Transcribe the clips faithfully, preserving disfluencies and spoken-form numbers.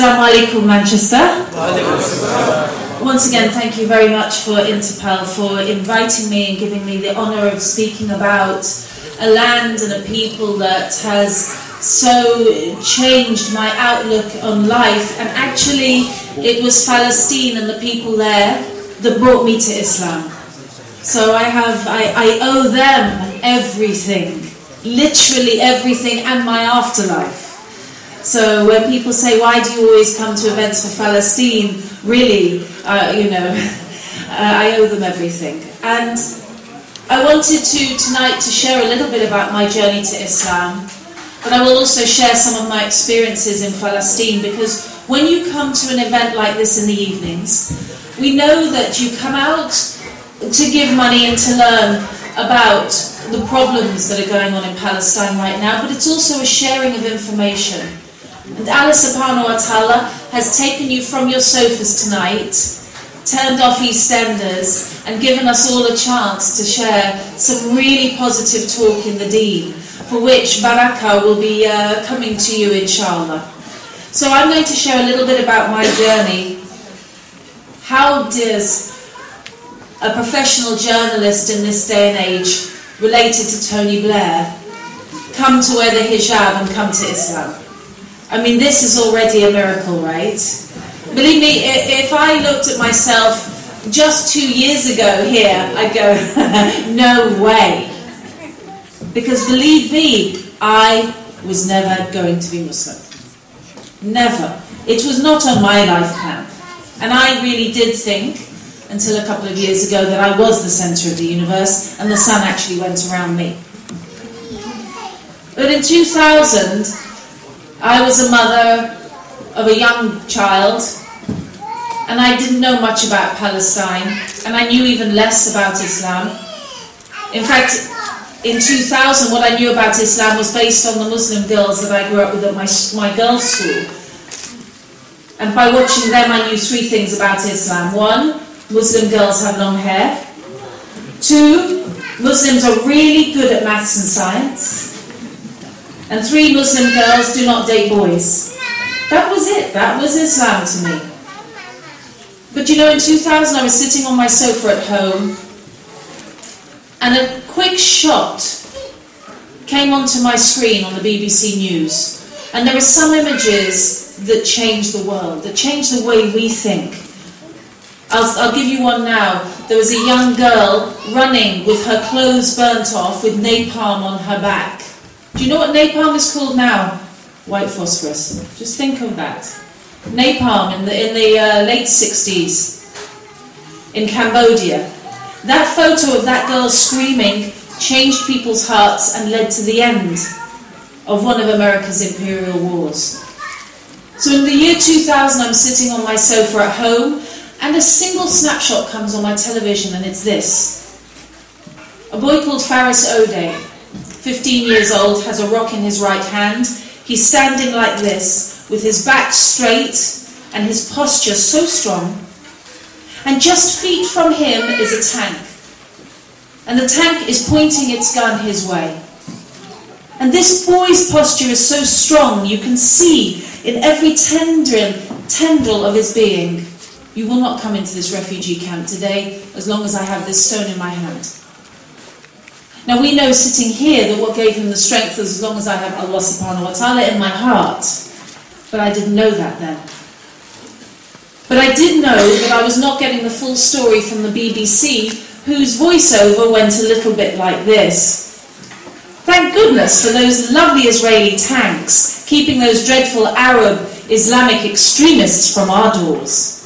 Assalamu alaikum, Manchester. Once again, thank you very much for Interpel for inviting me and giving me the honour of speaking about a land and a people that has so changed my outlook on life. And actually, it was Palestine and the people there that brought me to Islam. So I have, I, I owe them everything, literally everything, and my afterlife. So when people say, why do you always come to events for Palestine? Really, uh, you know, uh, I owe them everything. And I wanted to tonight to share a little bit about my journey to Islam, but I will also share some of my experiences in Palestine, because when you come to an event like this in the evenings, we know that you come out to give money and to learn about the problems that are going on in Palestine right now, but it's also a sharing of information. And Allah subhanahu wa ta'ala has taken you from your sofas tonight, turned off EastEnders, and given us all a chance to share some really positive talk in the deen, for which barakah will be uh, coming to you inshallah. So I'm going to share a little bit about my journey. How does a professional journalist in this day and age, related to Tony Blair, come to wear the hijab and come to Islam? I mean, this is already a miracle, right? Believe me, if I looked at myself just two years ago here, I'd go, no way. Because believe me, I was never going to be Muslim. Never. It was not on my life plan. And I really did think, until a couple of years ago, that I was the centre of the universe and the sun actually went around me. But in two thousand, I was a mother of a young child, and I didn't know much about Palestine, and I knew even less about Islam. In fact, in two thousand, what I knew about Islam was based on the Muslim girls that I grew up with at my, my girls' school. And by watching them, I knew three things about Islam. One, Muslim girls have long hair. Two, Muslims are really good at maths and science. And three, Muslim girls do not date boys. That was it. That was Islam to me. But you know, in two thousand, I was sitting on my sofa at home, and a quick shot came onto my screen on the B B C News. And there were some images that changed the world, that changed the way we think. I'll, I'll give you one now. There was a young girl running with her clothes burnt off with napalm on her back. Do you know what napalm is called now? White phosphorus. Just think of that. Napalm in the, in the uh, late sixties in Cambodia. That photo of that girl screaming changed people's hearts and led to the end of one of America's imperial wars. So in the year two thousand, I'm sitting on my sofa at home, and a single snapshot comes on my television, and it's this. A boy called Faris O'Day, fifteen years old, has a rock in his right hand. He's standing like this, with his back straight and his posture so strong. And just feet from him is a tank. And the tank is pointing its gun his way. And this boy's posture is so strong, you can see in every tendril, tendril of his being, you will not come into this refugee camp today as long as I have this stone in my hand. Now we know sitting here that what gave him the strength was as long as I have Allah subhanahu wa ta'ala in my heart. But I didn't know that then. But I did know that I was not getting the full story from the B B C, whose voiceover went a little bit like this. Thank goodness for those lovely Israeli tanks, keeping those dreadful Arab Islamic extremists from our doors.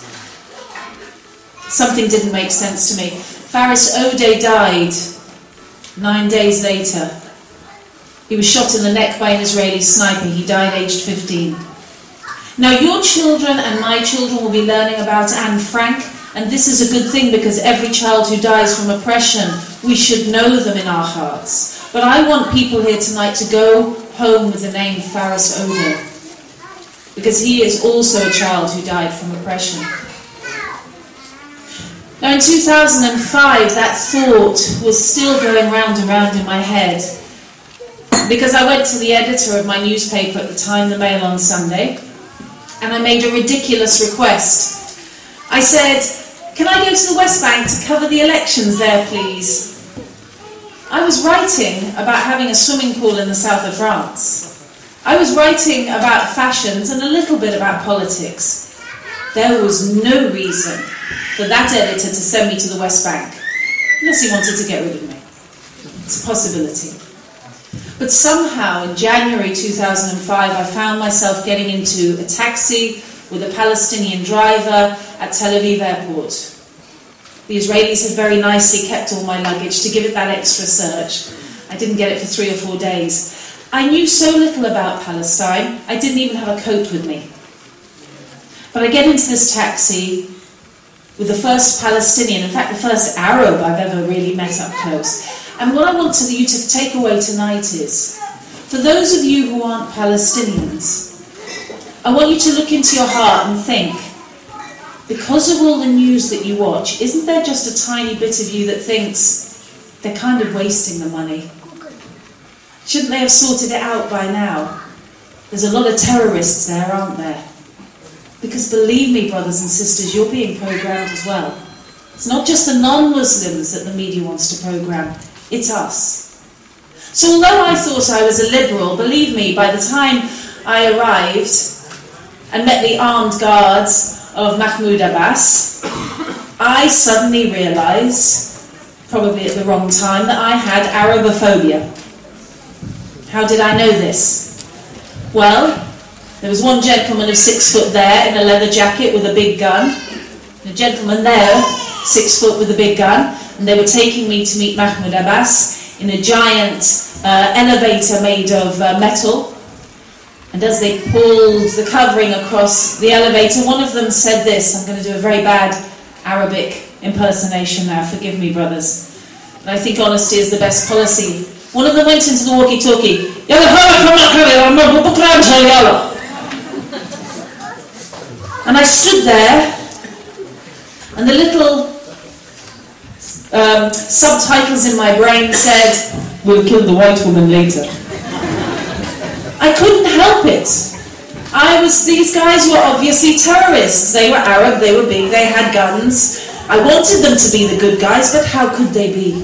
Something didn't make sense to me. Faris O'Day died nine days later. He was shot in the neck by an Israeli sniper. He died aged fifteen. Now your children and my children will be learning about Anne Frank, and this is a good thing, because every child who dies from oppression, we should know them in our hearts. But I want people here tonight to go home with the name Faris O'Day, because he is also a child who died from oppression. Now in two thousand five, that thought was still going round and round in my head, because I went to the editor of my newspaper at the time, the Mail on Sunday, And I made a ridiculous request. I said, can I go to the West Bank to cover the elections there, please? I was writing about having a swimming pool in the south of France. I was writing about fashions and a little bit about politics. There was no reason for that editor to send me to the West Bank, unless he wanted to get rid of me. It's a possibility. But somehow in January two thousand five, I found myself getting into a taxi with a Palestinian driver at Tel Aviv airport. The Israelis had very nicely kept all my luggage to give it that extra search. I didn't get it for three or four days. I knew so little about Palestine, I didn't even have a coat with me. But I get into this taxi with the first Palestinian, in fact the first Arab I've ever really met up close. And what I want to, you to take away tonight is, for those of you who aren't Palestinians, I want you to look into your heart and think, because of all the news that you watch, isn't there just a tiny bit of you that thinks they're kind of wasting the money? Shouldn't they have sorted it out by now? There's a lot of terrorists there, aren't there? Because believe me, brothers and sisters, you're being programmed as well. It's not just the non-Muslims that the media wants to program, it's us. So although I thought I was a liberal, believe me, by the time I arrived and met the armed guards of Mahmoud Abbas, I suddenly realised, probably at the wrong time, that I had Arabophobia. How did I know this? Well, there was one gentleman of six foot there in a leather jacket with a big gun, and a gentleman there, six foot with a big gun, and they were taking me to meet Mahmoud Abbas in a giant uh, elevator made of uh, metal. And as they pulled the covering across the elevator, one of them said this. I'm going to do a very bad Arabic impersonation now, forgive me, brothers. But I think honesty is the best policy. One of them went into the walkie-talkie. And I stood there, and the little um, subtitles in my brain said, "We'll kill the white woman later." I couldn't help it. I was, these guys were obviously terrorists. They were Arab, they were big, they had guns. I wanted them to be the good guys, but how could they be?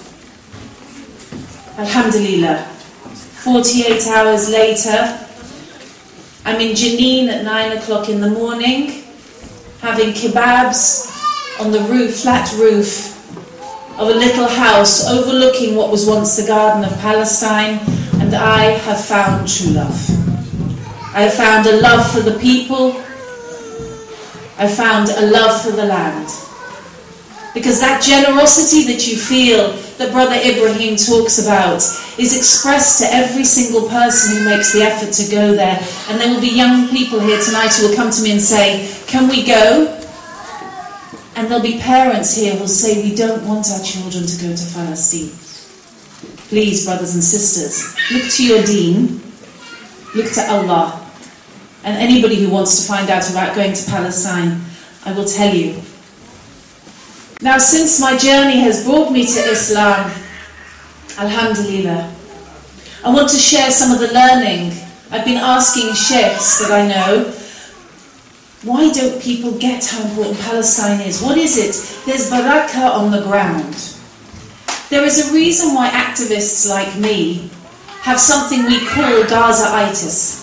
Alhamdulillah. forty-eight hours later, I'm in Jenin at nine o'clock in the morning, having kebabs on the roof, flat roof of a little house overlooking what was once the Garden of Palestine, and I have found true love. I have found a love for the people. I found a love for the land. Because that generosity that you feel, that Brother Ibrahim talks about, is expressed to every single person who makes the effort to go there. And there will be young people here tonight who will come to me and say, "Can we go?" And there'll be parents here who will say, "We don't want our children to go to Palestine." Please, brothers and sisters, look to your deen, look to Allah. And anybody who wants to find out about going to Palestine, I will tell you. Now, since my journey has brought me to Islam, Alhamdulillah, I want to share some of the learning. I've been asking sheikhs that I know, why don't people get how important Palestine is? What is it? There's barakah on the ground. There is a reason why activists like me have something we call Gaza-itis.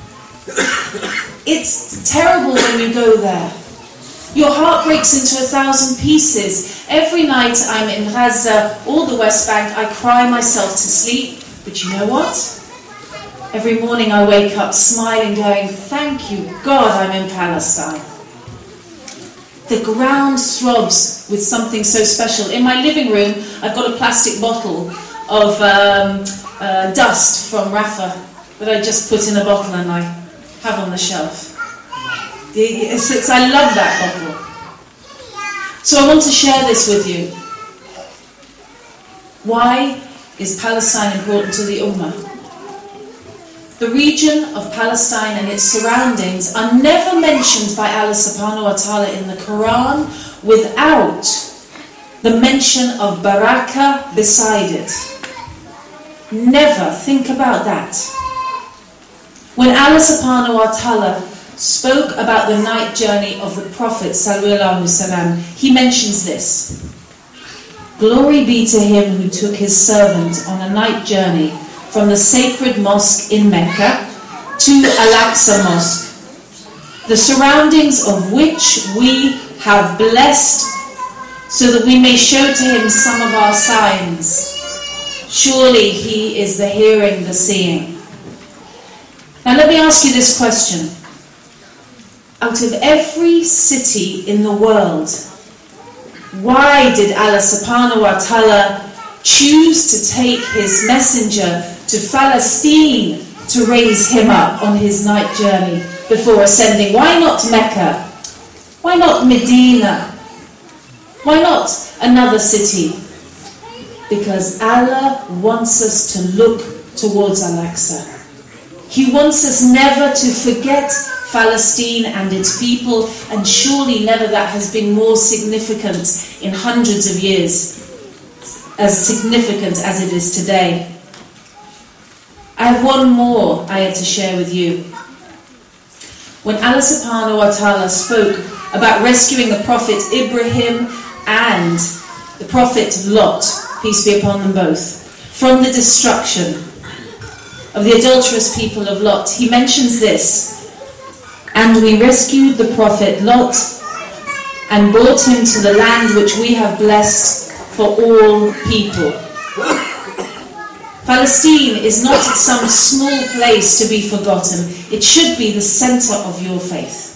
It's terrible when you go there. Your heart breaks into a thousand pieces. Every night I'm in Gaza or the West Bank, I cry myself to sleep. But you know what? Every morning I wake up smiling, going, thank you, God, I'm in Palestine. The ground throbs with something so special. In my living room, I've got a plastic bottle of um, uh, dust from Rafah that I just put in a bottle and I have on the shelf. It's, it's, I love that bottle. So I want to share this with you. Why is Palestine important to the Ummah? The region of Palestine and its surroundings are never mentioned by Allah subhanahu wa ta'ala in the Quran without the mention of barakah beside it. Never. Think about that. When Allah subhanahu wa ta'ala spoke about the night journey of the Prophet sallallahu alaihi wasallam, he mentions this. Glory be to him who took his servant on a night journey from the sacred mosque in Mecca to Al-Aqsa Mosque, the surroundings of which we have blessed, so that we may show to him some of our signs. Surely he is the hearing, the seeing. Now let me ask you this question. Out of every city in the world, why did Allah subhanahu wa ta'ala choose to take his messenger to Palestine to raise him up on his night journey before ascending? Why not Mecca? Why not Medina? Why not another city? Because Allah wants us to look towards Al-Aqsa. He wants us never to forget Palestine and its people, and surely never that has been more significant in hundreds of years, as significant as it is today. I have one more ayah to share with you. When Allah subhanahu wa ta'ala spoke about rescuing the Prophet Ibrahim and the Prophet Lot, peace be upon them both, from the destruction of the adulterous people of Lot, he mentions this: and we rescued the Prophet Lot and brought him to the land which we have blessed for all people. Palestine is not some small place to be forgotten. It should be the center of your faith.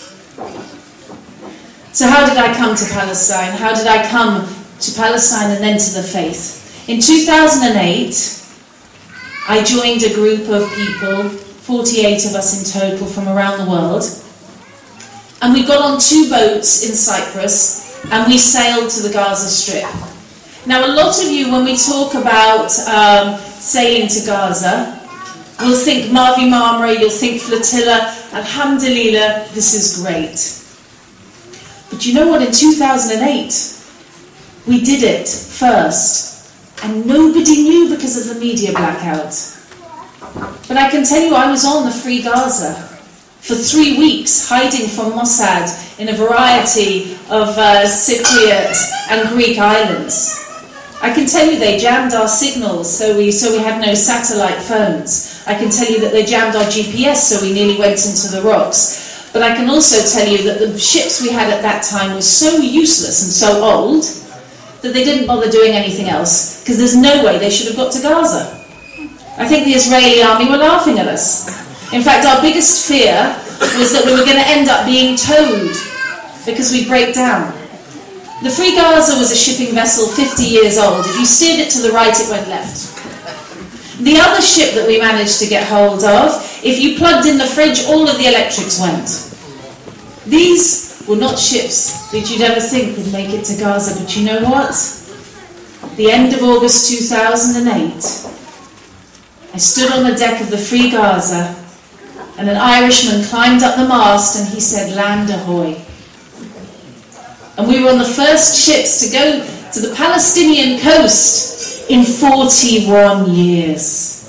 So how did I come to Palestine? How did I come to Palestine and then to the faith? In two thousand eight, I joined a group of people, forty-eight of us in total from around the world, and we got on two boats in Cyprus and we sailed to the Gaza Strip. Now a lot of you, when we talk about um, sailing to Gaza, you'll think Mavi Marmara, you'll think flotilla, alhamdulillah, this is great. But you know what, in two thousand eight, we did it first, and nobody knew because of the media blackout. But I can tell you, I was on the Free Gaza for three weeks, hiding from Mossad in a variety of uh, Cypriot and Greek islands. I can tell you they jammed our signals, so we so we had no satellite phones. I can tell you that they jammed our G P S, so we nearly went into the rocks. But I can also tell you that the ships we had at that time were so useless and so old that they didn't bother doing anything else, because there's no way they should have got to Gaza. I think the Israeli army were laughing at us. In fact, our biggest fear was that we were going to end up being towed because we'd break down. The Free Gaza was a shipping vessel fifty years old. If you steered it to the right, it went left. The other ship that we managed to get hold of, if you plugged in the fridge, all of the electrics went. These were not ships that you'd ever think would make it to Gaza, but you know what? The end of August two thousand eight, I stood on the deck of the Free Gaza, and an Irishman climbed up the mast and he said, "Land ahoy." And we were on the first ships to go to the Palestinian coast in forty-one years.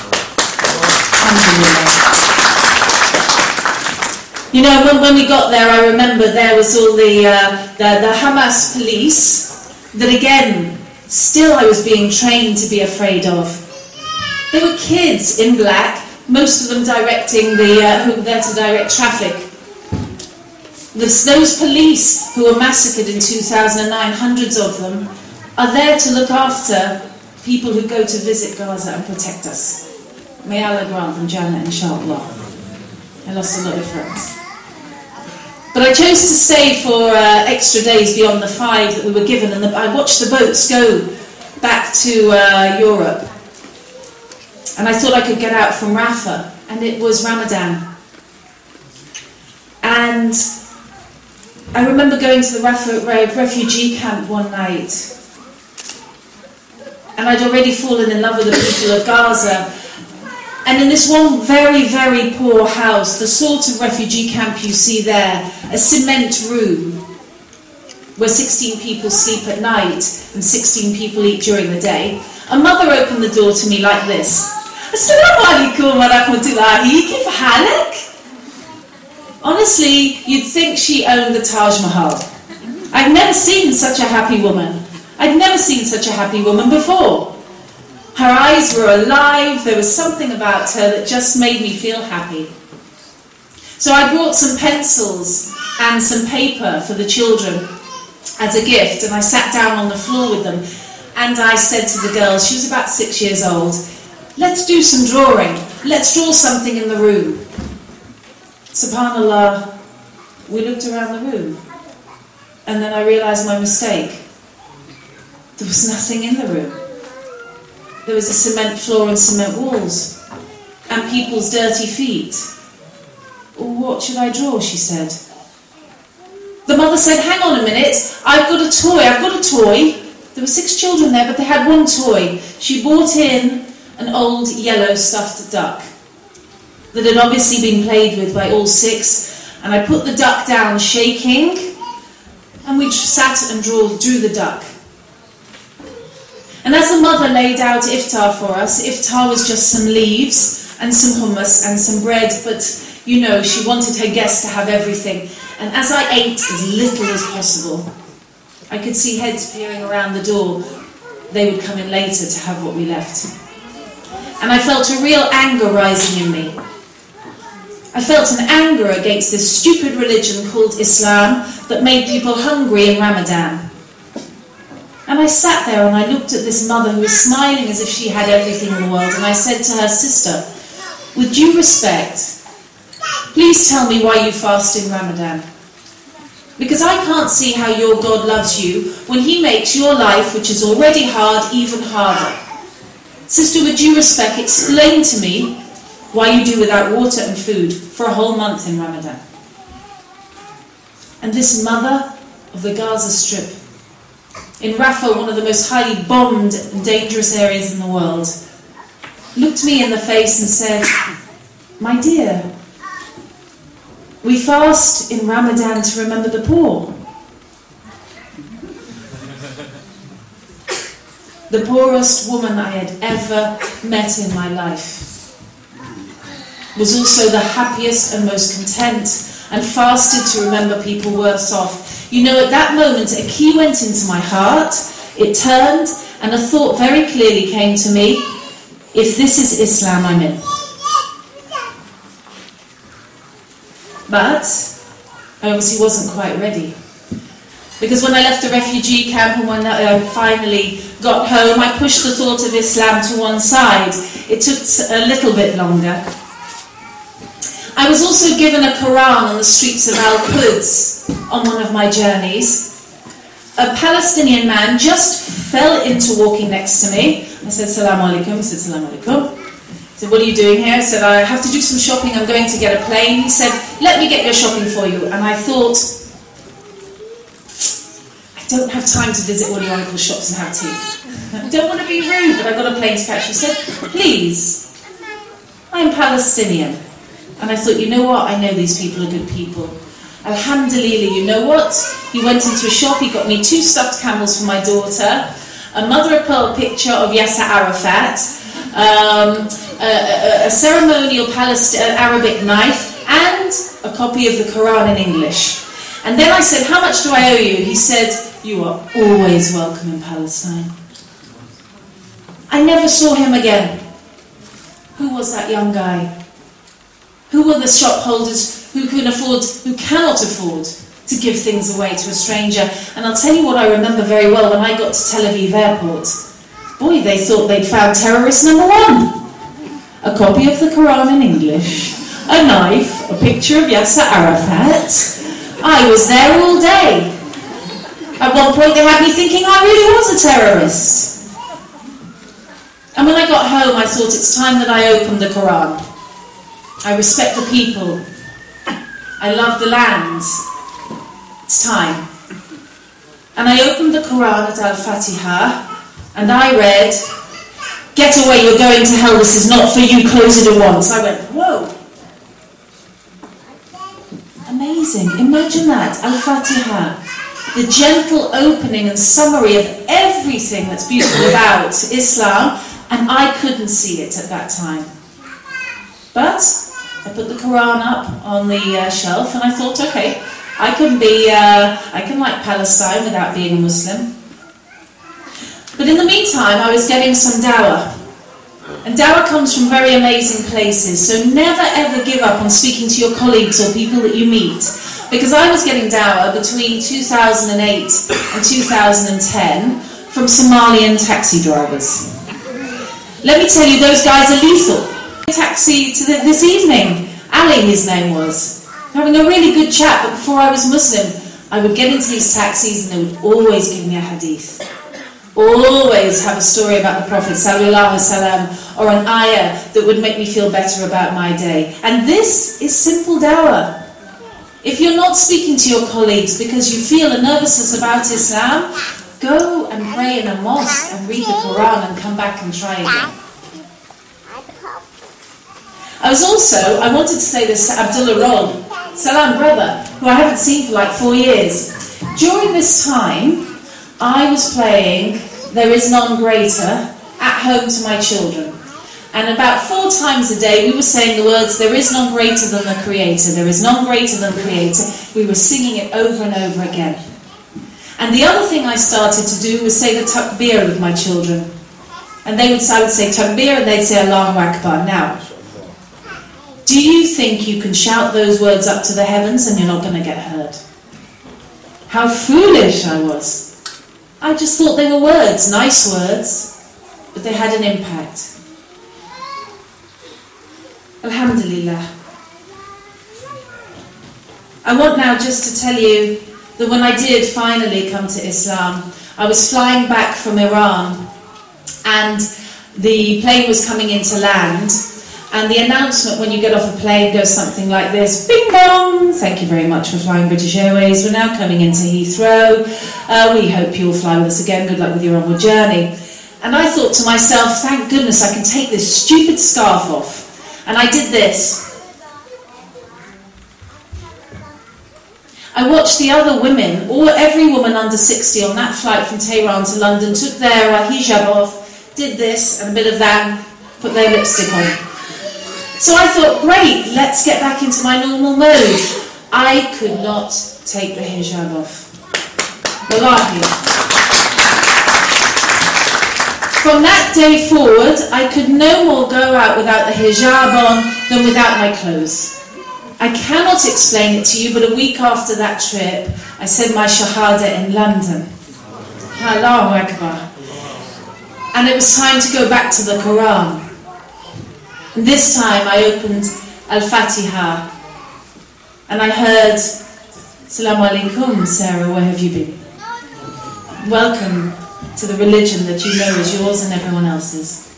You know, when, when we got there, I remember there was all the, uh, the, the Hamas police that, again, still I was being trained to be afraid of. They were kids in black, most of them directing the, uh, who were there to direct traffic. This, those police who were massacred in two thousand nine, hundreds of them, are there to look after people who go to visit Gaza and protect us. May Allah grant them Jannah, inshallah. I lost a lot of friends. But I chose to stay for uh, extra days beyond the five that we were given, and the, I watched the boats go back to uh, Europe. And I thought I could get out from Rafah, and it was Ramadan. And I remember going to the Rafah refugee camp one night, and I'd already fallen in love with the people of Gaza. And in this one very, very poor house, the sort of refugee camp you see there, a cement room where sixteen people sleep at night and sixteen people eat during the day, a mother opened the door to me like this. Assalamu alaikum wa rahmatullahi, kif halak? Honestly, you'd think she owned the Taj Mahal. I'd never seen such a happy woman. I'd never seen such a happy woman before. Her eyes were alive. There was something about her that just made me feel happy. So I brought some pencils and some paper for the children as a gift, and I sat down on the floor with them, and I said to the girls, she was about six years old, let's do some drawing. Let's draw something in the room. SubhanAllah, we looked around the room, and then I realised my mistake. There was nothing in the room. There was a cement floor and cement walls, and people's dirty feet. What should I draw, she said. The mother said, hang on a minute, I've got a toy, I've got a toy. There were six children there, but they had one toy. She brought in an old yellow stuffed duck that had obviously been played with by all six, and I put the duck down shaking, and we sat and drew, drew the duck. And as the mother laid out iftar for us, iftar was just some leaves and some hummus and some bread, but you know, she wanted her guests to have everything. And as I ate as little as possible, I could see heads peering around the door. They would come in later to have what we left. And I felt a real anger rising in me. I felt an anger against this stupid religion called Islam that made people hungry in Ramadan. And I sat there and I looked at this mother who was smiling as if she had everything in the world, and I said to her, sister, with due respect, please tell me why you fast in Ramadan. Because I can't see how your God loves you when he makes your life, which is already hard, even harder. Sister, with due respect, explain to me why you do without water and food for a whole month in Ramadan. And this mother of the Gaza Strip, in Rafah, one of the most highly bombed and dangerous areas in the world, looked me in the face and said, my dear, we fast in Ramadan to remember the poor. The poorest woman I had ever met in my life was also the happiest and most content, and fasted to remember people worse off. You know, at that moment, a key went into my heart, it turned, and a thought very clearly came to me, if this is Islam, I'm in. But I obviously wasn't quite ready. Because when I left the refugee camp and when I finally got home, I pushed the thought of Islam to one side. It took a little bit longer. I was also given a Quran on the streets of Al-Quds on one of my journeys. A Palestinian man just fell into walking next to me. I said, Salaam alaikum. He said, Salaam alaikum. I said, what are you doing here? I said, I have to do some shopping. I'm going to get a plane. He said, let me get your shopping for you. And I thought, I don't have time to visit all your uncle's shops and have tea. I don't want to be rude, but I've got a plane to catch. He said, please, I'm Palestinian. And I thought, you know what? I know these people are good people. Alhamdulillah, you know what? He went into a shop, he got me two stuffed camels for my daughter, a mother-of-pearl picture of Yasser Arafat, um, a, a, a ceremonial Palest- Arabic knife, and a copy of the Quran in English. And then I said, how much do I owe you? He said, you are always welcome in Palestine. I never saw him again. Who was that young guy? Who were the shop holders who can afford, who cannot afford to give things away to a stranger? And I'll tell you what I remember very well when I got to Tel Aviv airport. Boy, they thought they'd found terrorist number one. A copy of the Quran in English, a knife, a picture of Yasser Arafat. I was there all day. At one point they had me thinking I really was a terrorist. And when I got home I thought it's time that I opened the Quran. I respect the people. I love the land. It's time. And I opened the Quran at Al-Fatiha and I read, get away, you're going to hell, this is not for you, close it at once. I went, whoa. Amazing. Imagine that. Al-Fatiha. The gentle opening and summary of everything that's beautiful about Islam, and I couldn't see it at that time. But I put the Quran up on the uh, shelf, and I thought, okay, I can be, uh, I can like Palestine without being a Muslim. But in the meantime, I was getting some dawah. And dawah comes from very amazing places, so never ever give up on speaking to your colleagues or people that you meet. Because I was getting dawah between two thousand eight and two thousand ten from Somalian taxi drivers. Let me tell you, those guys are lethal. Taxi to the, this evening, Ali his name was, having a really good chat, but before I was Muslim, I would get into these taxis and they would always give me a hadith. Always have a story about the Prophet sallallahu alaihi wasallam or an ayah that would make me feel better about my day. And this is simple dawah. If you're not speaking to your colleagues because you feel a nervousness about Islam, go and pray in a mosque and read the Quran and come back and try again. I was also, I wanted to say this to Abdullah Rol, Salam brother, who I haven't seen for like four years. During this time, I was playing There Is None Greater at home to my children. And about four times a day we were saying the words, there is none greater than the Creator, there is none greater than the Creator. We were singing it over and over again. And the other thing I started to do was say the takbir with my children. And they would, I would say takbir and they'd say Allahu Akbar. Now, do you think you can shout those words up to the heavens and you're not going to get heard? How foolish I was. I just thought they were words, nice words, but they had an impact. Alhamdulillah. I want now just to tell you that when I did finally come to Islam, I was flying back from Iran and the plane was coming into land, and the announcement when you get off a plane goes something like this: bing bong, thank you very much for flying British Airways, we're now coming into Heathrow, uh, we hope you'll fly with us again, good luck with your onward journey. And I thought to myself, thank goodness I can take this stupid scarf off. And I did this. I watched the other women, or every woman under sixty on that flight from Tehran to London, took their uh, hijab off, did this and a bit of that, put their lipstick on. So I thought, great, let's get back into my normal mode. I could not take the hijab off. Wallahi. From that day forward, I could no more go out without the hijab on than without my clothes. I cannot explain it to you, but a week after that trip, I said my shahada in London. Allahu Akbar. And it was time to go back to the Quran. And this time I opened Al-Fatiha and I heard, Assalamu alaikum, Sarah, where have you been? Welcome to the religion that you know is yours and everyone else's.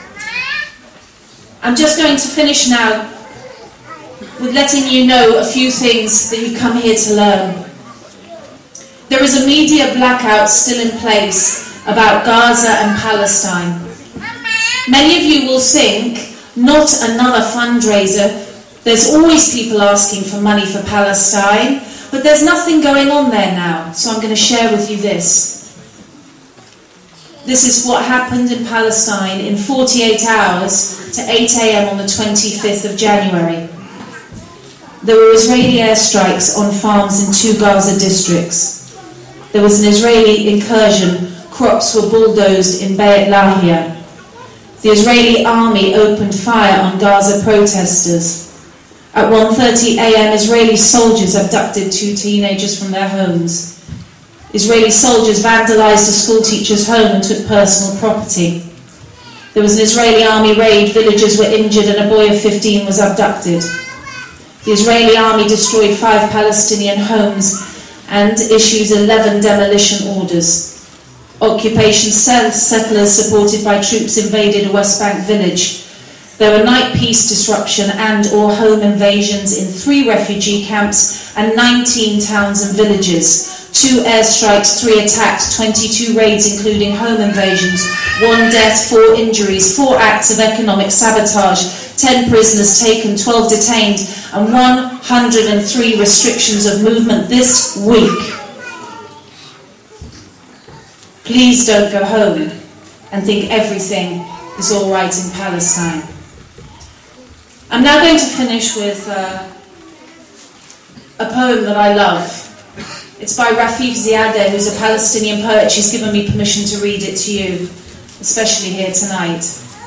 I'm just going to finish now with letting you know a few things that you come here to learn. There is a media blackout still in place about Gaza and Palestine. Many of you will think, not another fundraiser. There's always people asking for money for Palestine, but there's nothing going on there now, so I'm going to share with you this. This is what happened in Palestine in forty-eight hours to eight a m on the twenty-fifth of January. There were Israeli airstrikes on farms in two Gaza districts. There was an Israeli incursion. Crops were bulldozed in Beit Lahia. The Israeli army opened fire on Gaza protesters. At one thirty a m, Israeli soldiers abducted two teenagers from their homes. Israeli soldiers vandalized a schoolteacher's home and took personal property. There was an Israeli army raid, villagers were injured and a boy of fifteen was abducted. The Israeli army destroyed five Palestinian homes and issued eleven demolition orders. Occupation settlers supported by troops invaded a West Bank village. There were night peace disruption and or home invasions in three refugee camps and nineteen towns and villages. Two airstrikes, three attacks, twenty-two raids including home invasions, one death, four injuries, four acts of economic sabotage, ten prisoners taken, twelve detained, and one hundred three restrictions of movement this week. Please don't go home and think everything is all right in Palestine. I'm now going to finish with uh, a poem that I love. It's by Rafif Ziadeh, who's a Palestinian poet. She's given me permission to read it to you, especially here tonight.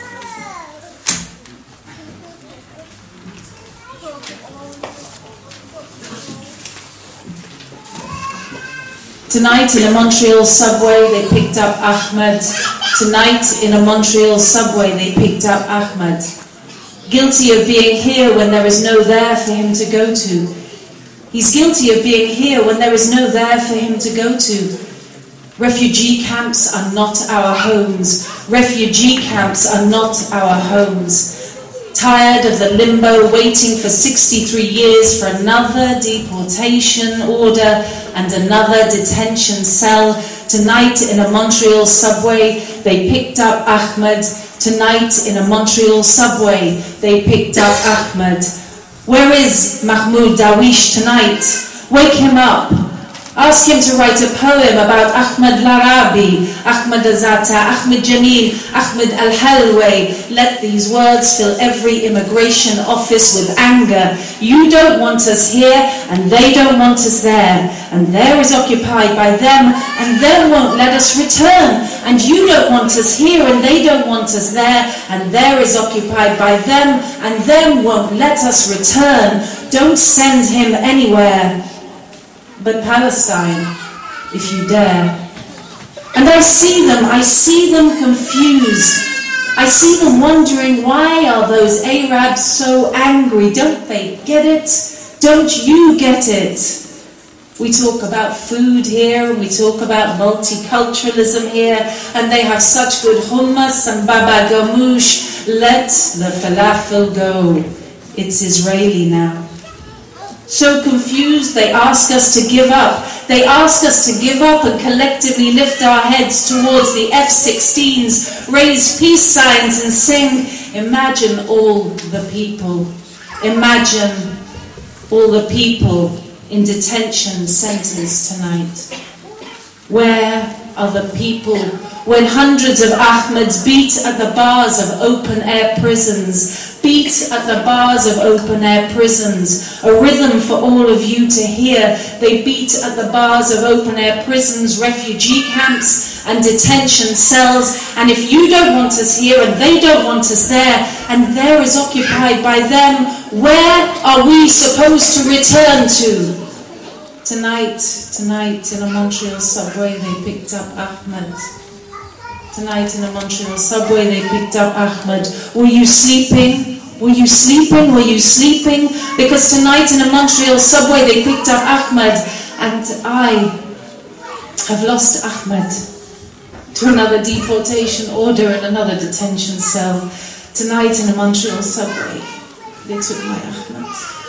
Tonight in a Montreal subway they picked up Ahmed. Tonight in a Montreal subway they picked up Ahmed. Guilty of being here when there is no there for him to go to. He's guilty of being here when there is no there for him to go to. Refugee camps are not our homes. Refugee camps are not our homes. Tired of the limbo, waiting for sixty-three years for another deportation order and another detention cell. Tonight in a Montreal subway, they picked up Ahmed. Tonight in a Montreal subway, they picked up Ahmed. Where is Mahmoud Darwish tonight? Wake him up. Ask him to write a poem about Ahmed Larabi, Ahmed Azata, Ahmed Jamil, Ahmed Al-Halway. Let these words fill every immigration office with anger. You don't want us here, and they don't want us there. And there is occupied by them, and them won't let us return. And you don't want us here, and they don't want us there. And there is occupied by them, and them won't let us return. Don't send him anywhere but Palestine, if you dare. And I see them, I see them confused. I see them wondering, why are those Arabs so angry? Don't they get it? Don't you get it? We talk about food here, and we talk about multiculturalism here, and they have such good hummus and baba ganoush. Let the falafel go. It's Israeli now. So confused, they ask us to give up. They ask us to give up and collectively lift our heads towards the F sixteens, raise peace signs and sing, imagine all the people. Imagine all the people in detention centers tonight. Where are the people when hundreds of Ahmeds beat at the bars of open-air prisons, beat at the bars of open-air prisons, a rhythm for all of you to hear. They beat at the bars of open-air prisons, refugee camps and detention cells. And if you don't want us here and they don't want us there, and there is occupied by them, where are we supposed to return to? Tonight, tonight in a Montreal subway they picked up Ahmed. Tonight in a Montreal subway they picked up Ahmed. Were you sleeping? Were you sleeping? Were you sleeping? Because tonight in a Montreal subway they picked up Ahmed, and I have lost Ahmed to another deportation order and another detention cell. Tonight in a Montreal subway they took my Ahmed.